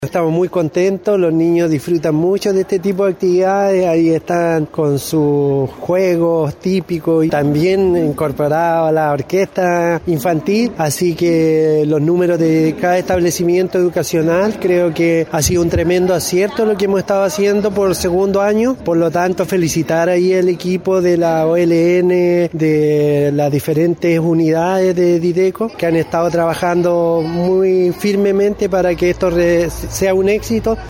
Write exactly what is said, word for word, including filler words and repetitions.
Estamos muy contentos, los niños disfrutan mucho de este tipo de actividades, ahí están con sus juegos típicos y también incorporados a la orquesta infantil, así que los números de cada establecimiento educacional creo que ha sido un tremendo acierto lo que hemos estado haciendo por segundo año, por lo tanto felicitar ahí el equipo de la O L N, de las diferentes unidades de Dideco que han estado trabajando muy firmemente para que esto re- sea un éxito.